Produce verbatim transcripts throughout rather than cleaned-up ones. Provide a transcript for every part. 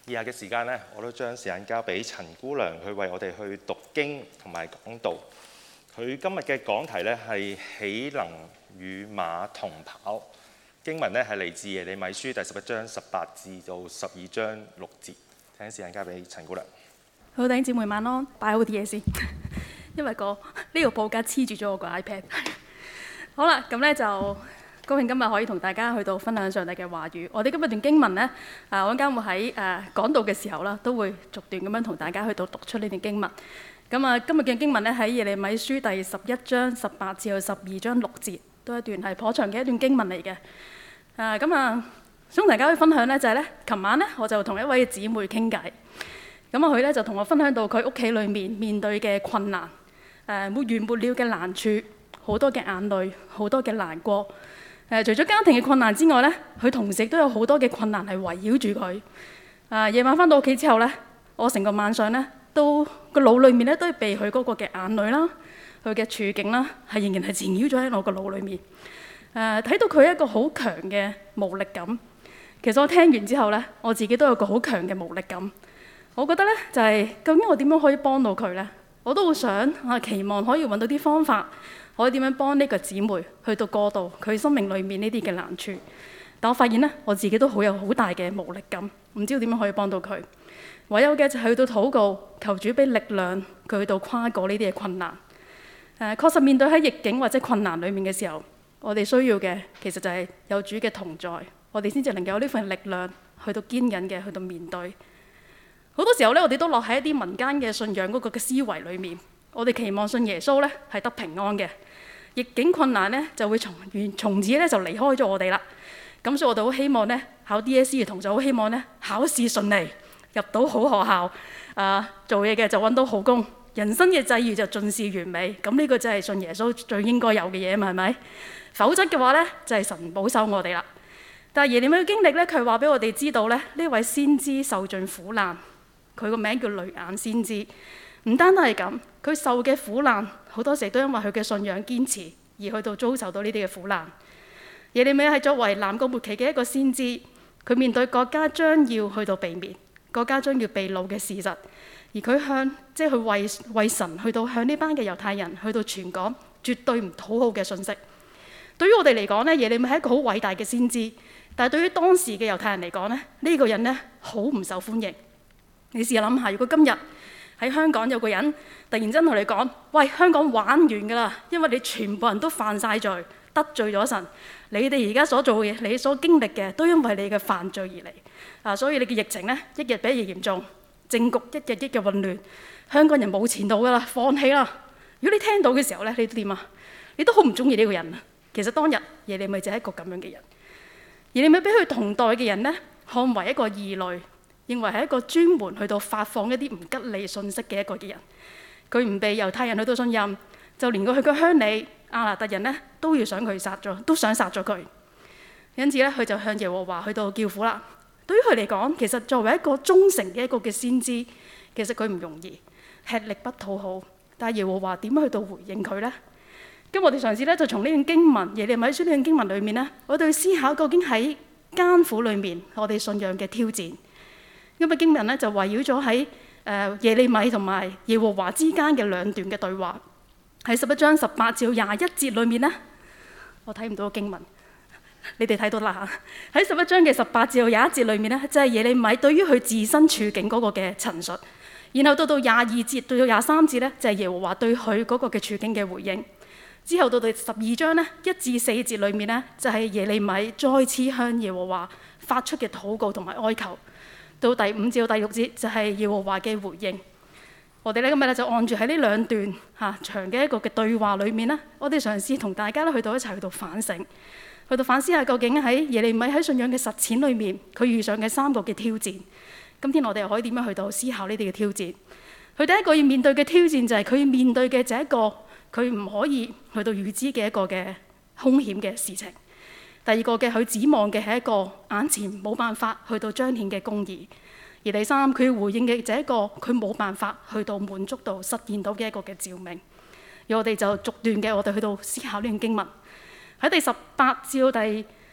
以下嘅時間呢，我都將時間交俾陳姑娘，去為我哋去讀經同埋講道。佢今日嘅講題呢係豈能與馬同跑？經文呢係嚟自耶利米書第十一章十八至到十二章六節。請時間交俾陳姑娘。 好，弟兄姊妹晚安，擺好啲嘢先，因為個呢個報價黐住咗我個 iPad。好啦，咁咧就高興今日可以同大家去到分享上帝嘅話語。我哋今日段經文呢，啊，我陣間會喺誒講道嘅時候啦，都會逐段咁樣同大家去到讀出呢段經文。咁啊，今日嘅經文呢，喺耶利米書第十一章十八至到十二章六節，都一段係頗長嘅一段經文嚟嘅。啊，咁啊，想大家去分享呢，就係呢，琴晚呢，我就同一位姊妹傾偈。咁啊，佢咧就同我分享到佢屋企裏面面對嘅困難，誒沒完沒了嘅難處，好多嘅眼淚，好多嘅難過。誒、呃，除咗家庭嘅困難之外咧，佢同時都有好多嘅困難係圍繞住佢。啊、呃，夜晚翻到屋企之後咧，我成個晚上咧都個腦裏面咧都係被佢嗰個嘅眼淚啦，佢嘅處境啦，係仍然係纏繞咗喺我個腦裏面。誒、呃，睇到佢一個好強嘅無力感。其實我聽完之後咧，我自己都有個好強嘅無力感。我覺得咧就係、是、究竟我點樣可以幫到佢呢？我都好想啊，期望可以揾到啲方法，可以點樣幫呢個姊妹去到過渡佢生命裏面呢啲嘅難處。但我發現咧，我自己都好有好大嘅無力感，唔知道點樣可以幫到佢。唯有嘅就係去到禱告，求主俾力量佢去到跨過呢啲嘅困難。誒、呃，確實面對喺逆境或者困難裏面嘅時候，我哋需要嘅其實就係有主嘅同在，我哋先至能夠有呢份力量去到堅忍嘅去到面對。好多時候咧，我哋都落喺一啲民間嘅信仰嗰個嘅思維裏面，我哋期望信耶穌咧係得平安嘅，逆境困難咧就會從完從此咧就離開咗我哋啦。咁所以我哋好希望咧考 D S E 嘅同學好希望咧考試順利，入到好學校，啊、呃、做嘢嘅就揾到好工，人生嘅際遇就盡是完美。咁呢個就係信耶穌最應該有嘅嘢嘛，係咪？否則嘅話咧就係、是、神保守我哋啦。但係耶利米嘅經歷咧，佢話俾我哋知道咧，呢位先知受盡苦難。佢個名叫淚眼先知，唔單單係咁，佢受嘅苦難好多時都因為佢嘅信仰堅持而去到遭受到呢啲嘅苦難。耶利米係作為南國末期嘅一個先知，佢面對國家將要去到被滅、國家將要被擄嘅事實，而佢向即係去為為神去到向呢班嘅猶太人去到傳講絕對唔討好嘅信息。對於我哋嚟講呢，耶利米係一個好偉大嘅先知，但係對於當時嘅猶太人嚟講呢，呢、呢個人呢，好唔受歡迎。你試下諗下，如果今日喺香港有個人突然間同你講：喂，香港玩完㗎啦，因為你全部人都犯晒罪，得罪咗神，你哋而家所做嘅嘢，你所經歷嘅，都因為你嘅犯罪而嚟。啊，所以你嘅疫情呢，一日比一日嚴重，政局一日一日混亂，香港人冇前途㗎啦，放棄啦。如果你聽到嘅時候呢，你點啊？你都好唔中意呢個人啊。其實當日耶利米就係一個咁樣嘅人，耶利米俾佢同代嘅人呢，看為一個異類。認為係一個專門去到發放一啲唔吉利信息嘅一個嘅人，佢唔被猶太人去到信任，就連佢去個鄉里亞拿突人呢都要想佢殺咗，都想殺咗佢。因此咧，佢就向耶和華去到叫苦啦。對於佢嚟講，其實作為一個忠誠嘅一個嘅先知，其實佢唔容易，吃力不討好。但係耶和華點樣去到回應佢呢？咁我哋嘗試咧就從呢段經文耶利米書呢段經文裏面呢，我哋去思考究竟喺艱苦裏面我哋信仰嘅挑戰。因為經文咧就圍繞咗喺誒耶利米同埋耶和華之間嘅兩段嘅對話，喺十一章十八至廿一節裏面呢，我睇唔到個經文，你哋睇到啦嚇。喺十一章嘅十八至廿一節裏面呢，就係耶利米對於佢自身處境嗰個嘅陳述，然後到到廿二節到到廿三節呢，就係耶和華對佢嗰個嘅處境嘅回應。之後到到十二章呢，一至四節裏面呢，就係耶利米再次向耶和華發出嘅禱告同埋哀求。到第五至到第六節就係耶和華嘅回應。我哋咧今日咧就按住喺呢兩段嚇、啊、長嘅一個嘅對話裏面咧，我哋嘗試同大家咧去到一齊去到反省，去到反思下究竟喺耶利米喺信仰嘅實踐裏面，佢遇上嘅三個嘅挑戰。今天我哋又可以點樣去到思考呢啲嘅挑戰？佢第一個要面對嘅挑戰就係佢要面對嘅就係一個佢唔可以去到預知嘅一個嘅兇險嘅事情。第二個嘅佢指望嘅係一個眼前冇辦法去到彰顯嘅公義，而第三佢要回應嘅就係一個佢冇辦法去到滿足到實現到嘅一個嘅召命。而我哋就逐段嘅我哋去到思考呢段經文，喺第十八至到第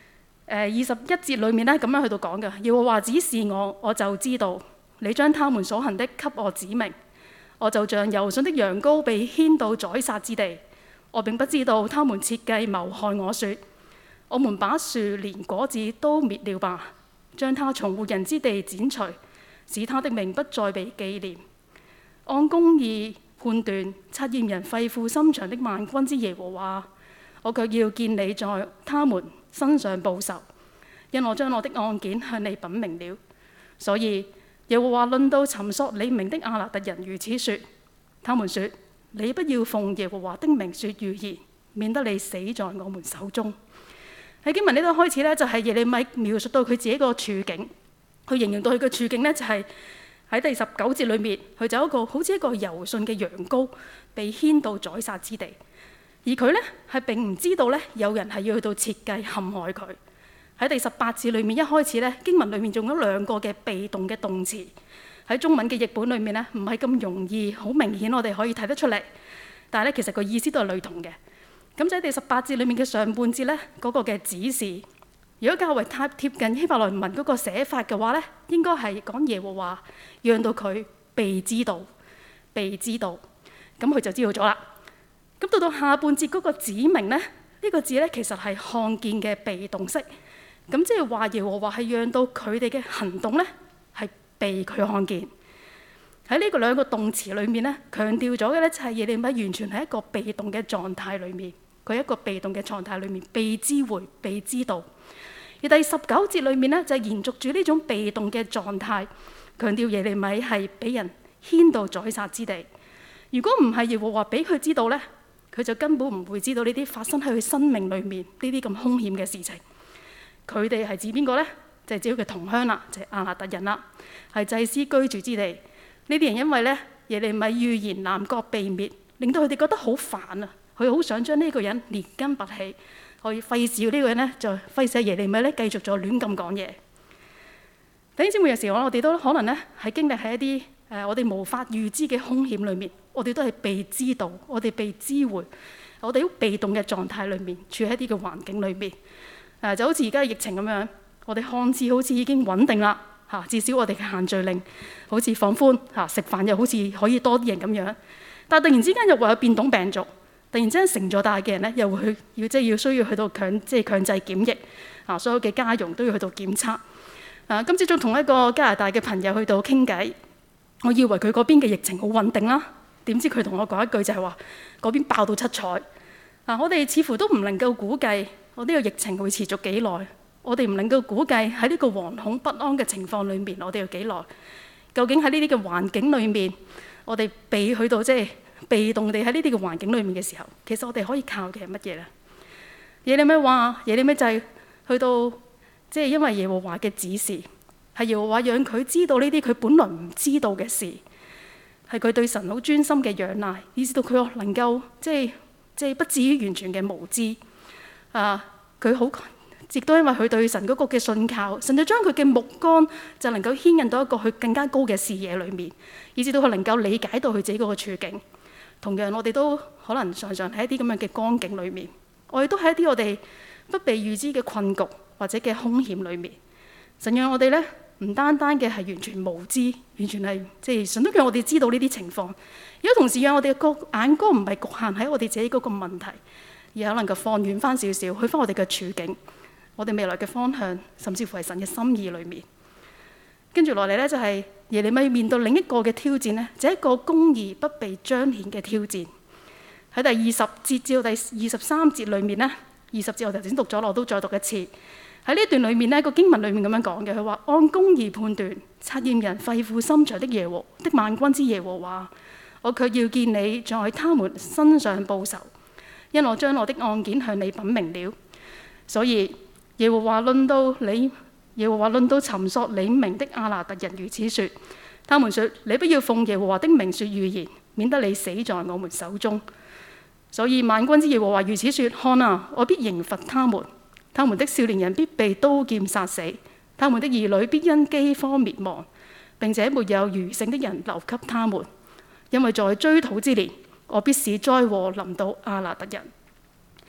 二十一節裏面咧咁樣去到講嘅，耶和華指示我，我就知道你將他們所行的給我指明，我就像柔順的羊羔被牽到宰殺之地。我並不知道他們設計謀害我說，我們把樹連果子都滅了吧，將他從活人之地剪除，使他的名不再被紀念。按公義判斷察驗人肺腑心腸的萬軍之耶和華，我卻要見你在他們身上報仇，因我將我的案件向你稟明了。所以耶和華論到尋索你名的亞納特人如此說：他們說，你不要奉耶和華的名說預言，免得你死在我們手中。喺經文呢度開始呢，就係耶利米描述到佢自己個處境，佢形容到佢嘅處境呢，就係喺第十九節裏面，佢就有一個好似一個柔順嘅羊羔被牽到宰殺之地。而佢咧係並唔知道咧，有人係要去到設計陷害佢。喺第十八節裏面一開始咧，經文裏面用咗兩個嘅被動嘅動詞，喺中文嘅譯本裏面咧，唔係咁容易好明顯我哋可以睇得出嚟，但係咧其實個意思都係類同嘅。咁就喺第十八節裏面嘅上半節咧，嗰個嘅指示，如果較為貼貼近希伯來文嗰個寫法嘅話咧，應該係講耶和華讓到佢被知道，被知道，咁佢就知道咗啦。咁到到下半節嗰個指明咧，呢、這個字咧其實係看見嘅被動式，咁即係話耶和華係讓到佢哋嘅行動咧係被佢看見。喺呢個兩個動詞裏面咧，強調咗嘅咧就係耶利米完全係一個被動嘅狀態裏面，佢一個被動嘅狀態裏面被知會、被知道。而第十九節裏面咧就係延續住呢種被動嘅狀態，強調耶利米係俾人牽到宰殺之地。如果唔係耶和華俾佢知道咧，佢就根本唔會知道呢啲發生喺佢生命裏面呢啲咁兇險嘅事情。佢哋係指邊個呢？就係、是、指佢嘅同鄉啦，就係、是、亞納特人啦，係祭司居住之地。呢啲人因為咧耶利米預言南國被滅，令到佢哋覺得好煩啊！佢好想將呢個人連根拔起，可以費事呢個人咧就費事耶利米咧繼續再亂咁講嘢。弟兄姊妹，有時候我哋都可能咧係經歷喺一啲誒、呃、我哋無法預知嘅兇險裏面。我哋都係被知道，我哋被知會，我哋好被動嘅狀態裏面，處喺一啲嘅環境裏面。誒、呃、就好似而家疫情咁樣，我哋看似好似已經穩定啦，嚇、啊，至少我哋嘅限聚令好似放寬，嚇、啊，食飯又好似可以多啲人咁樣。但係突然之間又會有變種病毒，突然之間成咗大嘅人咧，又會去要即係要需要去到強即係強制檢疫，啊，所有嘅家傭都要去到檢測。啊，今朝早同一個加拿大嘅朋友去到傾偈，我以為佢嗰邊嘅疫情好穩定啦。點知佢同我講一句就係話嗰邊爆到七彩。嗱、啊，我哋似乎都唔能夠估計我呢個疫情會持續幾耐，我哋唔能夠估計喺呢個惶恐不安嘅情況裏面，我哋要幾耐？究竟喺呢啲嘅環境裏面，我哋被去到即係被動地喺呢啲嘅環境裏面嘅時候，其實我哋可以靠嘅係乜嘢咧？耶利米話，耶利米就係去到即係、就是、因為耶和華嘅指示，係耶和華讓佢知道呢啲佢本來唔知道嘅事。係佢對神好專心嘅仰賴，以至到佢能夠即係即係不至於完全嘅無知。啊，佢好亦都因為佢對神嗰個嘅信靠，神就將佢嘅目光就能夠牽引到一個佢更加高嘅視野裏面，以至到佢能夠理解到佢自己嗰個處境。同樣我哋都可能常常喺一啲咁樣嘅光景裏面，我哋都喺一啲我哋不被預知嘅困局或者嘅兇險裏面。神讓我哋咧。唔單單嘅係完全無知，完全係即係神都讓我哋知道呢啲情況。如果同時讓我哋個眼光唔係局限喺我哋自己嗰個問題，而係能夠放遠翻少少，去翻我哋嘅處境，我哋未來嘅方向，甚至乎係神嘅心意裏面。跟住落嚟咧，就係耶利米面對另一個嘅挑戰咧，就係一個公義不被彰顯嘅挑戰。喺第二十節至到第二十三節裏面咧，二十節我頭先讀咗，我都再讀一次。喺呢一段裏面呢，個經文裏面咁樣講嘅，佢話按公義判斷察驗人肺腑心腸的耶和的萬軍之耶和華，我卻要見你在他們身上報仇，因我將我的案件向你稟明了。所以耶和華論到你，耶和華論到尋索你名的亞納特人如此說：他們說你不要奉耶和華的名說預言，免得你死在我們手中。所以萬軍之耶和華如此說：看啊，我必刑罰他們。他們的少年人必被刀劍殺死，他們的兒女必因饑荒滅亡，並且沒有餘剩的人留給他們，因為在追討之年，我必使災禍臨到亞納特人。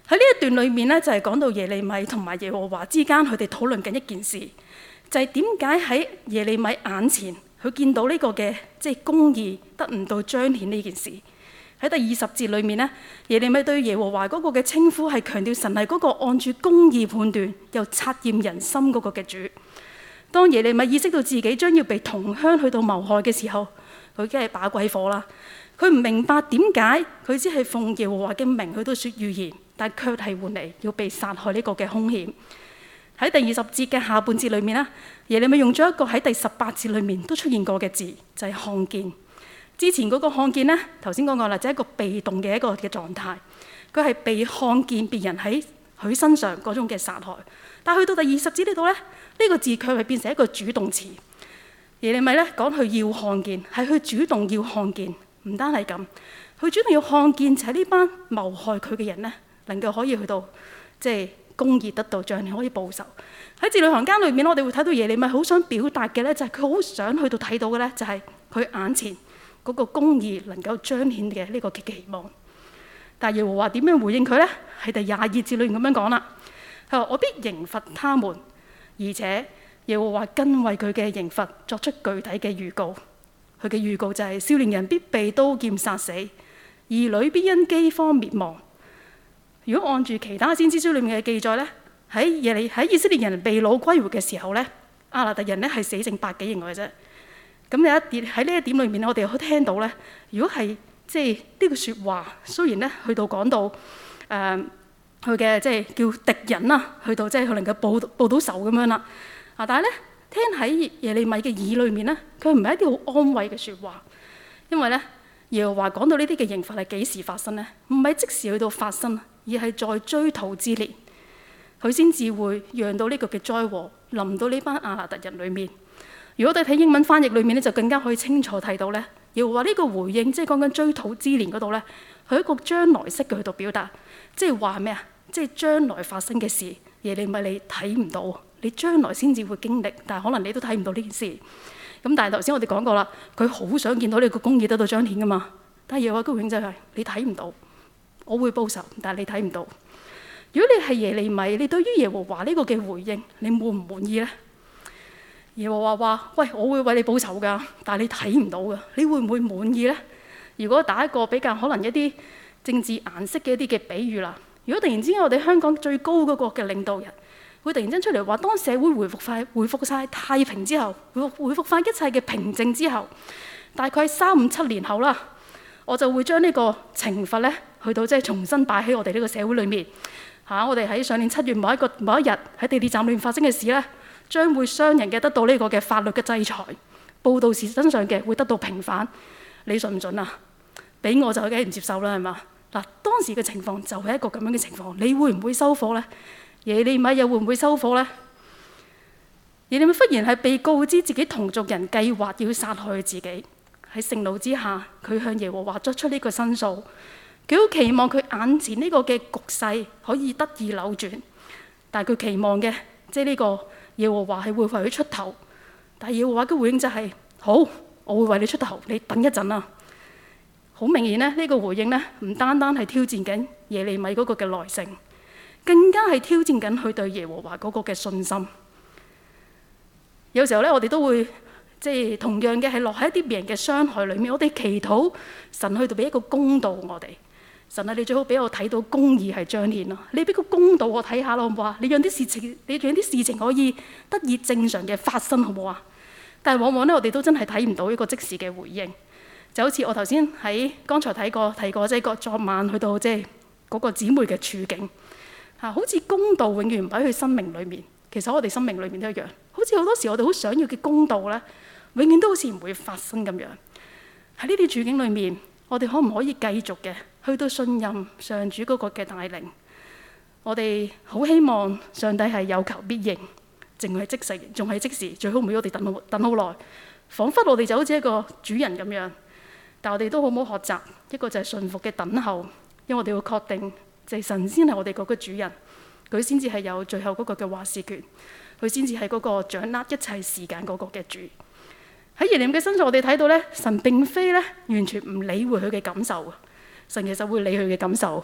喺呢一段裏面咧，就係講到耶利米同埋耶和華之間，佢哋討論緊一件事，就係點解喺耶利米眼前，佢見到呢個嘅即係公義得唔到彰顯呢件事。喺第二十節裏面咧，耶利米對耶和華嗰個嘅稱呼係強調神係嗰個按住公義判斷又察驗人心嗰個嘅主。當耶利米意識到自己將要被同鄉去到謀害嘅時候，佢已經係把鬼火啦。佢唔明白點解佢只係奉耶和華嘅名去到説預言，但卻係換嚟要被殺害呢個嘅兇險。喺第二十節嘅下半節裏面咧，耶利米用咗一個喺第十八節裏面都出現過嘅字，就係看見。之前嗰個看見咧，頭先講過啦，就係一個被動嘅一個嘅狀態，佢係被看見別人喺佢身上嗰種嘅殺害。但係去到第二十節呢度咧，呢個字卻係變成一個主動詞。耶利米咧講佢要看見，係佢主動要看見，唔單係咁，佢主動要看見就係呢班謀害佢嘅人咧，能夠可以去到即係公義得到彰顯，可以報仇。喺字裏行間裏面，我哋會睇到耶利米好想表達嘅咧，就係佢好想去到睇到嘅咧，就係佢眼前嗰個公義能夠彰顯嘅呢個嘅期望。但係耶和華點樣回應佢咧？喺第廿二節裏面咁樣講啦，佢話我必刑罰他們，而且耶和華更為佢嘅刑罰作出具體嘅預告。佢嘅預告就係少年人必被刀劍殺死，兒女必因饑荒滅亡。如果按住其他先知書裏面嘅記載咧，喺耶利喺以色列人被擄歸回嘅時候咧，亞納突人咧係死剩百幾人嘅啫。咁有一點喺呢一點裏面，我哋可以聽到咧，如果係即係呢個説話，雖然咧去到講到誒佢嘅即係叫敵人啦，去到即係佢能夠報報到仇咁樣啦。啊，但係咧聽喺耶利米嘅耳裏面咧，佢唔係一啲好安慰嘅説話，因為咧耶和華講到呢啲嘅刑罰係幾時發生咧？唔係即時去到發生，而係在追討之年，佢先至會讓到呢個嘅災禍臨到呢班亞納突人裏面。如果我哋睇英文翻譯裏面咧，就更加可以清楚睇到咧，耶和華呢個回應，即係講緊追討之年嗰度咧，佢一個將來式嘅去到表達，即係話咩啊？即係將來發生嘅事，耶利米你睇唔到，你將來先至會經歷，但係可能你都睇唔到呢件事。咁但係頭先我哋講過啦，佢好想見到呢個公義得到彰顯噶嘛。但係耶和華嘅回應就係你睇唔到，我會報仇，但係你睇唔到。如果你係耶利米，你對於耶和華呢個嘅回應，你滿唔滿意咧？耶和華話：喂，我會為你報仇㗎，但係你睇唔到㗎，你會唔會滿意咧？如果打一個比較可能一啲政治顏色嘅一啲嘅比喻啦，如果突然之間我哋香港最高嗰個嘅領導人，會突然間出嚟話，當社會回復快、回復曬太平之後，回回復翻一切嘅平靜之後，大概三五七年後啦，我就會將呢個懲罰咧，去到即係重新擺喺我哋呢個社會裏面嚇、啊。我哋喺上年七月某一個某一日喺地鐵站裏面發生嘅事咧，將會傷人嘅得到呢個嘅法律嘅制裁，報導時身上嘅會得到平反。你信唔信啊？俾我就梗係唔接受啦，係嘛？嗱，當時嘅情況就係一個咁樣嘅情況，你會唔會收火咧？耶利米又會唔會收火咧？耶利米忽然係被告知自己同族人計劃要殺害自己，喺盛怒之下，佢向耶和華作出呢個申訴，佢好期望佢眼前呢個嘅局勢可以得以扭轉，但係佢期望嘅即係呢個耶和華係會為佢出頭，但係耶和華嘅回應就係、是、好，我會為你出頭，你等一陣啦。好明顯咧，呢、這個回應咧唔單單係挑戰緊耶利米嗰個嘅耐性，更加係挑戰緊佢對耶和華嗰個嘅信心。有時候咧，我哋都會即係同樣嘅係落喺一啲別人嘅傷害裏面，我哋祈禱神去到俾一個公道我哋。神啊，你最好俾我睇到公義係彰顯咯，你俾個公道我睇下咯，好唔好啊？你讓啲事情，你讓啲事情可以得以正常嘅發生，好唔好啊？但係往往咧，我哋都真係睇唔到一個即時嘅回應。就好似我頭先喺剛才睇過提過，即係個昨晚去到即係嗰個姊妹嘅處境嚇，好似公道永遠唔喺佢生命裏面。其實我哋生命裏面都一樣，好似好多時我哋好想要嘅公道咧，永遠都好似唔會發生咁樣。喺呢啲處境裏面，我哋可唔可以繼續嘅去到信任上主嗰個嘅帶領？我哋好希望上帝係有求必應，淨係即時，仲係即時，最好唔好我哋等好等好耐，彷彿我哋就好似一個主人咁樣。但我哋都好唔好學習一個就係順服嘅等候，因為我哋要確定就係神仙係我哋嗰個主人，佢先至係有最後嗰個嘅話事權，佢先至係嗰個掌握一切時間嗰個嘅主。喺耶利米嘅身上，我哋睇到咧，神並非咧完全唔理會佢嘅感受，神其實會理佢嘅感受。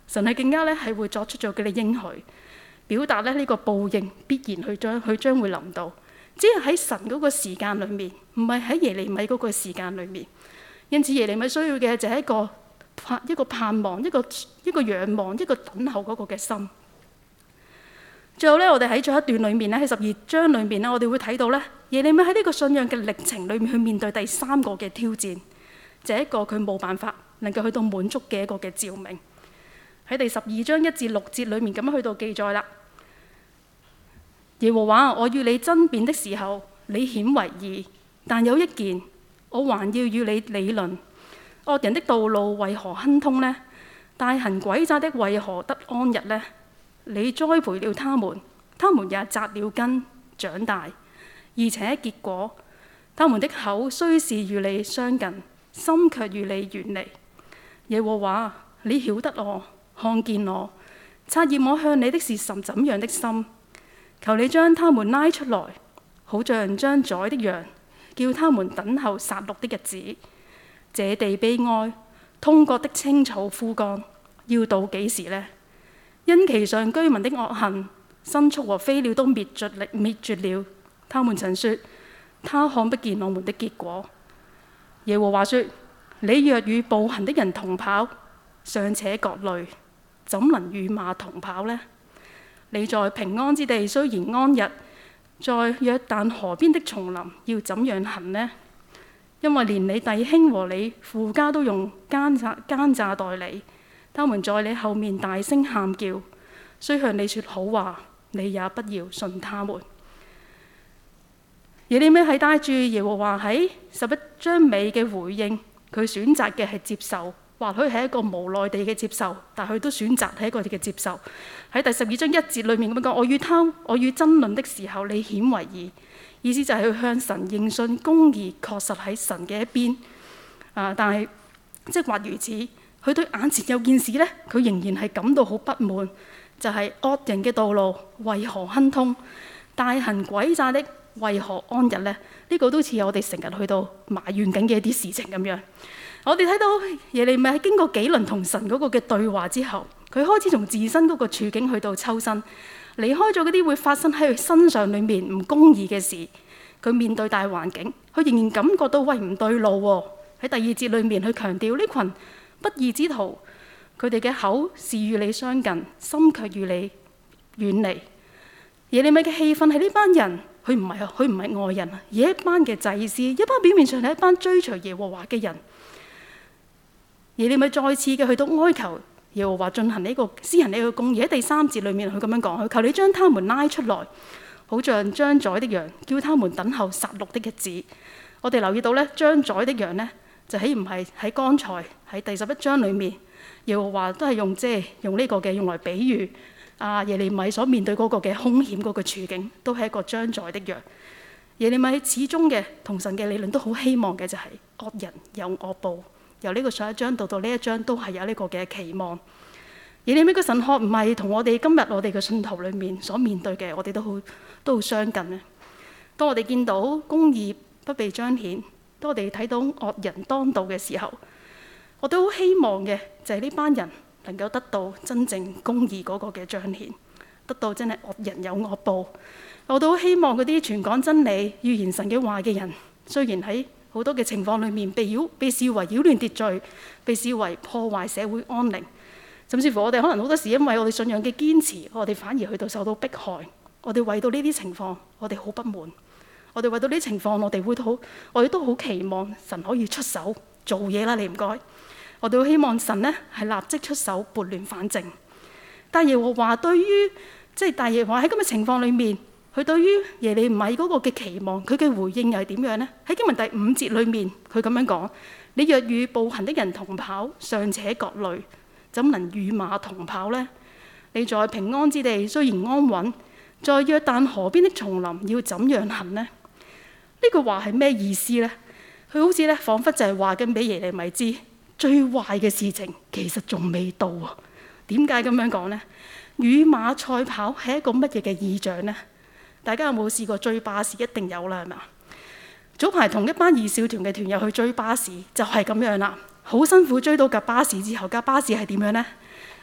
神係更加咧係會作出咗佢嘅應許，表達咧呢個報應必然去將佢將會臨到，只係喺神嗰個時間裏面，唔係喺耶利米嗰個時間裏面。因此耶利米需要嘅就係一個盼一個盼望，一個一個仰望，一個等候嗰個嘅心。最後咧，我哋喺最後一段裏面咧，喺十二章裏面咧，我哋會睇到咧，耶利米喺呢個信仰嘅歷程裏面去面對第三個嘅挑戰，就係一個佢冇辦法能夠去到滿足嘅一個嘅召命。喺第十二章一至六節裏面咁樣去到記載啦。耶和華，我與你爭辯的時候，你顯為義，但有一件，我還要與你理論：惡人的道路為何亨通呢？大行詭詐的為何得安逸呢？你栽培了他們，他們也扎了根長大，而且結果，他們的口雖是與你相近，心卻與你遠離。耶和華，你曉得我，看見我，察驗我向你的是甚怎樣的心。求你將他們拉出來，好像將宰的羊，叫他們等候殺戮的日子。這地悲哀，通國的青草枯乾，要到幾時呢？因其上居民的惡行，牲畜和飛鳥都滅絕了，滅絕了。他們曾說：他看不見我們的結果。耶和華說：你若與步行的人同跑，尚且覺累，怎能與馬同跑呢？你在平安之地雖然安逸，在約旦河邊的叢林要怎樣行呢？因為連你弟兄和你父家都用奸詐奸詐待你。他們在你後面大聲喊叫，雖向你說好話，你也不要信他們。耶利米係帶住耶和華喺十一章尾嘅回應，佢選擇嘅係接受，或許係一個無奈地嘅接受，但佢都選擇係一個嘅接受。喺第十二章一節裏面咁講：我與他我與爭論的時候，你顯為義。意思就係去向神認信，公義確實喺神嘅一邊。啊，但係即係話如此。佢對眼前有件事呢，佢仍然係感到好不滿，就係、是、惡人嘅道路為何亨通，大行詭詐的為何安逸呢？呢、這個都似我哋成日去到埋怨緊嘅一啲事情咁樣。我哋睇到耶利米喺經過幾輪同神嗰個嘅對話之後，佢開始從自身嗰個處境去到抽身，離開咗嗰啲會發生喺佢身上裏面唔公義嘅事。佢面對大環境，佢仍然感覺到喂唔對路喎。喺第二節裏面，佢強調呢群不義之徒，佢哋嘅口是與你相近，心卻與你遠離。耶利米嘅氣憤係呢班人，佢唔係佢唔係外人，而係一班嘅祭司，一班表面上係一班追隨耶和華嘅人。耶利米再次嘅去到哀求耶和華進行呢、這個施行呢個公義。喺第三節裏面，佢咁樣講：佢求你將他們拉出來，好像將宰的羊，叫他們等候殺戮的日子。我哋留意到咧，將宰的羊呢，就豈唔係喺剛才喺第十一章裏面，耶和華都係用即係用呢個嘅用來比喻啊耶利米所面對嗰個嘅兇險嗰個處境，都係一個將宰的羊。耶利米始終嘅同神嘅理論都好希望嘅就係惡人有惡報。由呢個上一章到到呢一章都係有呢個嘅期望。耶利米嘅神學唔係同我哋今日我哋嘅信徒裏面所面對嘅，我哋都好都好相近咧。當我哋見到公義不被彰顯，當我哋睇到惡人當道嘅時候，我都好希望嘅就係呢班人能夠得到真正公義嗰個嘅彰顯，得到真係惡人有惡報。我都好希望嗰啲傳講真理、預言神嘅話嘅人，雖然喺好多嘅情況裏面被擾被視為擾亂秩序，被視為破壞社會安寧，甚至乎我哋可能好多時因為我哋信仰嘅堅持，我哋反而去到受到迫害。我哋為到呢啲情況，我哋好不滿。我哋為到呢啲情況，我哋會好，我哋都好期望神可以出手做嘢啦。你唔該，我哋好希望神呢係立即出手撥亂反正。但耶和華對於即係但耶和華喺咁嘅情況裏面，佢對於耶利米嗰個嘅期望，佢嘅回應又係點樣呢？喺經文第五節裏面，佢咁樣講：你若與步行的人同跑，尚且覺累，怎能與馬同跑呢？你在平安之地雖然安穩，在約旦河邊的叢林要怎樣行呢？呢句話係咩意思呢？佢好似咧，彷彿就係話緊俾耶利米知，最壞嘅事情其實仲未到啊！點解咁樣講呢？與馬賽跑係一個乜嘢嘅意象呢？大家有冇試過追巴士？一定有啦，係咪啊？早排同一班二少團嘅團友去追巴士，就係咁樣啦。好辛苦追到架巴士之後，架巴士係點樣呢？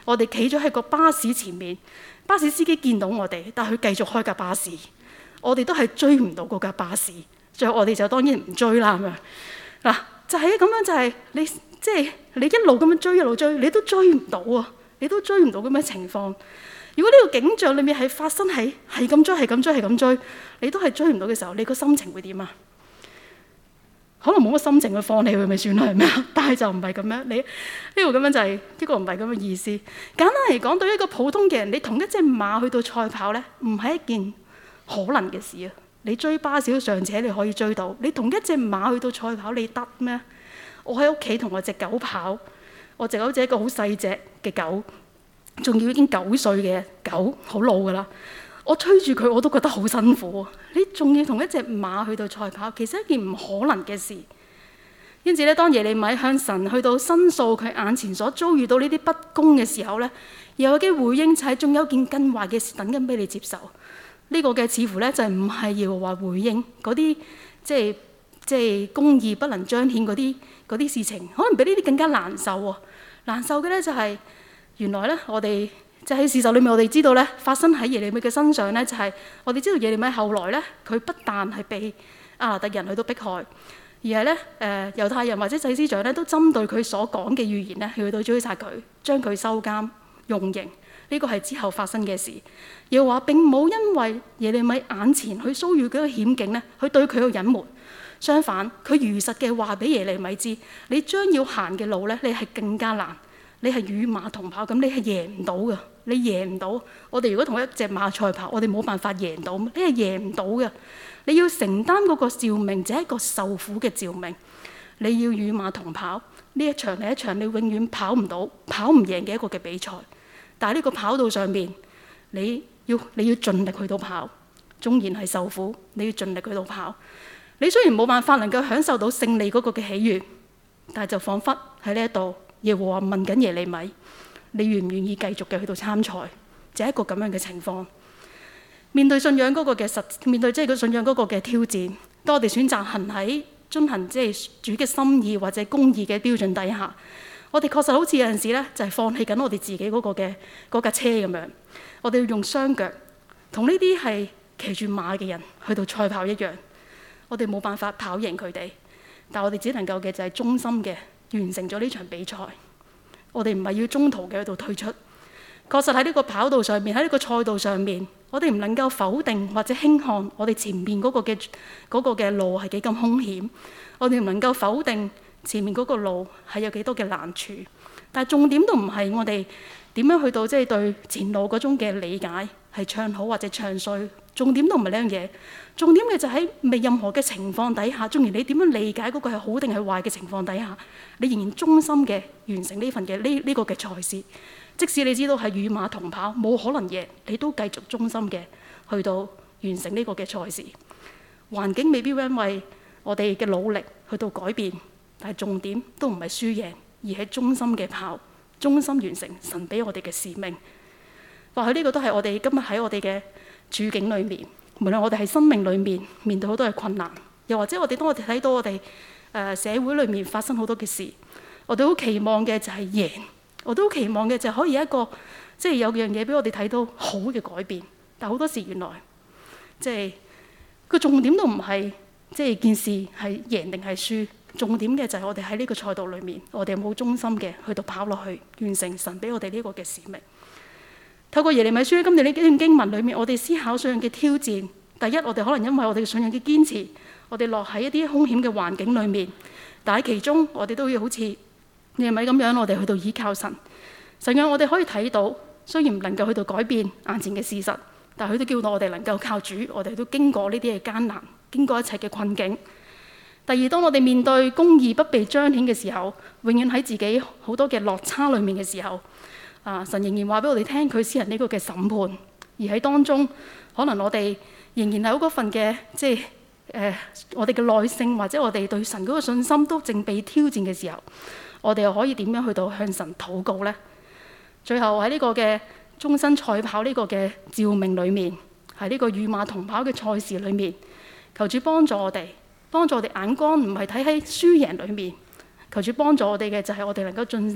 我哋企咗喺個巴士前面，巴士司機見到我哋，但係佢繼續開架巴士，我哋都係追唔到嗰架巴士。最後我哋就當然唔追啦咁樣。嗱，就係咁樣，就係你即係你一路咁樣追一路追，你都追唔到啊！你都追唔到咁嘅情況。如果呢個景象裏面係發生喺係咁追係咁追係咁追，你都係追唔到嘅時候，你個心情會點啊？可能冇乜心情去放棄佢咪算啦，係咪啊？但係就唔係咁樣，你呢個咁樣就係呢個唔係咁嘅意思。簡單嚟講，對一個普通嘅人，你同一隻馬去到賽跑咧，唔係一件可能嘅事啊！你追巴士都尚且你可以追到，你同一隻馬去到賽跑，你得咩？我喺屋企同我隻狗跑，我隻狗隻一個好細隻嘅狗，仲要已經九歲嘅狗，好老噶啦。我推住佢我都覺得好辛苦。你仲要同一隻馬去到賽跑，其實係一件唔可能嘅事。因此咧，當耶利米向神去到申訴佢眼前所遭遇到呢啲不公嘅時候咧，又有機會回應就係仲有件更壞嘅事等緊俾你接受。呢、這個嘅似乎咧就係唔係要話回應嗰啲即係即係公義不能彰顯嗰啲嗰啲事情，可能比呢啲更加難受喎。難受嘅咧就係、是、原來咧我哋。就喺事實裏面，我哋知道咧，發生喺耶利米嘅身上咧，就係、是、我哋知道耶利米後來咧，佢不但係被亞拿突人去到迫害，而係咧誒猶太人或者祭司長咧都針對佢所講嘅預言咧，去到追殺佢，將佢收監用刑。呢、這個係之後發生嘅事。又話並冇因為耶利米眼前去遭遇嗰個險境咧，去對佢去隱瞞。相反，佢如實嘅話俾耶利米知，你將要行嘅路咧，你係更加難。你係與馬同跑，咁你係贏唔到嘅。你贏唔到，我哋如果同一隻馬賽跑，我哋冇辦法贏到，你係贏唔到嘅。你要承擔嗰個召命，就係一個受苦嘅召命。你要與馬同跑，呢一場係一場你永遠跑唔到、跑唔贏嘅一個嘅比賽。但係呢個跑道上面，你要你要盡力去到跑，縱然係受苦，你要盡力去到跑。你雖然冇辦法能夠享受到勝利嗰個嘅喜悅，但係就彷彿喺呢一度，耶和華問緊耶利米。你願唔願意繼續嘅去到參賽？就係一個咁樣嘅情況。面對信仰嗰個嘅實，面對即係個信仰嗰個嘅挑戰，當我哋選擇行喺遵行即係主嘅心意或者公義嘅標準底下，我哋確實好似有陣時咧，就係放棄緊我哋自己嗰個嘅嗰架車咁樣。我哋要用雙腳，同呢啲係騎住馬嘅人去到賽跑一樣。我哋冇辦法跑贏佢哋，但我哋只能夠嘅就係忠心嘅完成咗呢場比賽。我哋唔係要中途嘅喺度退出，確實喺呢個跑道上面，喺呢個賽道上面，我哋唔能夠否定或者輕看我哋前面嗰個嘅嗰個嘅路係幾咁兇險，我哋唔能夠否定前面嗰個路係有幾多嘅難處，但係重點都唔係我哋點樣去到即係對前路嗰種嘅理解係唱好或者唱衰，重點都唔係呢樣嘢，重點嘅就喺未任何嘅情況底下，縱然你點樣理解嗰個係好定係壞嘅情況底下，你仍然忠心嘅完成呢份嘅呢呢個嘅賽事，即使你知道係與馬同跑，冇可能贏，你都繼續忠心嘅去到完成呢個嘅賽事。環境未必會因為我哋嘅努力去到改變，但係重點都唔係輸贏，而係忠心嘅跑，忠心完成神俾我哋嘅使命。或許呢個都係我哋今日喺我哋嘅處境裏面，無論我哋喺生命裏面面對好多嘅困難，又或者我哋當我哋睇到我哋誒、呃、社會裏面發生好多嘅事，我哋好期望嘅就係贏，我都好期望嘅就係可以有一個即係、就是、有樣嘢俾我哋睇到好嘅改變。但好多時原來即係個重點都唔係即係件事係贏定係輸，重點嘅就係我哋喺呢個賽道裏面，我哋有冇忠心嘅去到跑落去完成神俾我哋呢個嘅使命。透過耶利米書今日呢幾段經文裏面，我哋思考信仰嘅挑戰。第一，我哋可能因為我哋嘅信仰嘅堅持，我哋落喺一啲兇險嘅環境裏面，但喺其中我哋都要好似耶利米咁樣，我哋去到依靠神。神讓我哋可以睇到，雖然唔能夠去到改變眼前嘅事實，但係佢都叫到我哋能夠靠主，我哋都經過呢啲嘅艱難，經過一切嘅困境。第二，當我哋面對公義不被彰顯嘅時候，永遠喺自己好多嘅落差裏面嘅時候，啊！神仍然話俾我哋聽，佢施行呢個嘅審判，而喺當中，可能我哋仍然有嗰份嘅即係誒、呃，我哋嘅耐性或者我哋對神嗰個信心都正被挑戰嘅時候，我哋又可以點樣去到向神禱告呢？最後喺呢個嘅終身賽跑呢個嘅召命裏面，喺呢個與馬同跑嘅賽事裏面，求主幫助我哋，幫助我哋眼光唔係睇喺輸贏裏面，求主幫助我哋嘅就係我哋能夠盡力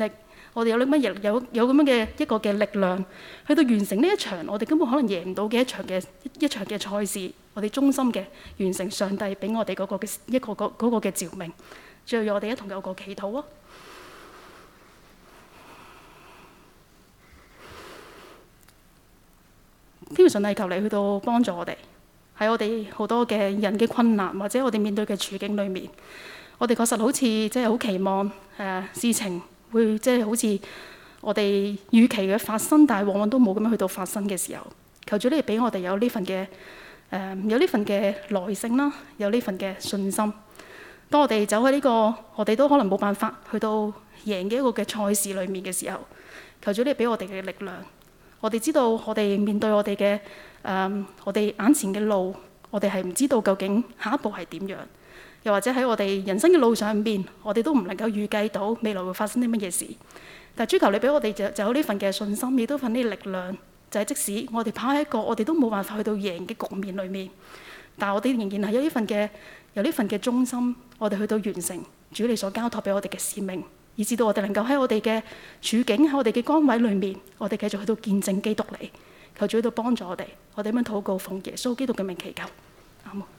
我哋有乜嘢有有咁樣嘅一個嘅力量，去到完成呢一場我哋根本可能贏唔到嘅一場嘅一場嘅賽事，我哋忠心嘅完成上帝俾我哋嗰個嘅一個嗰嗰個嘅召命。最後我哋一同有個祈禱啊！天父上帝，求你去到幫助我哋喺我哋好多嘅人嘅困難或者我哋面對嘅處境裏面，我哋確實好似即係好期望誒、呃、事情會即係好似我哋預期嘅發生，但係往往都冇咁樣去到發生嘅時候，求主你俾我哋有呢份嘅誒、呃、有呢份嘅耐性啦，有呢份嘅信心。當我哋走喺呢個我哋都可能冇辦法去到贏嘅一個嘅賽事裏面嘅時候，求主你俾我哋嘅力量。我哋知道我哋面對我哋嘅誒我哋眼前嘅路，我哋係唔知道究竟下一步係點樣，又或者喺我哋人生嘅路上面，我哋都唔能夠預計到未來會發生啲乜嘢事。但係主求你俾我哋就就有呢份嘅信心，亦都份呢力量，就係、是、即使我哋跑喺一個我哋都冇辦法去到贏嘅局面裏面，但係我哋仍然係有呢份嘅有呢份嘅忠心，我哋去到完成主你所交託俾我哋嘅使命。以至到我哋能夠喺我哋嘅處境，喺我哋嘅崗位裏面，我哋繼續去到見證基督你，求主喺度幫助我哋，我哋咁樣禱告奉耶穌基督嘅名祈求，阿門。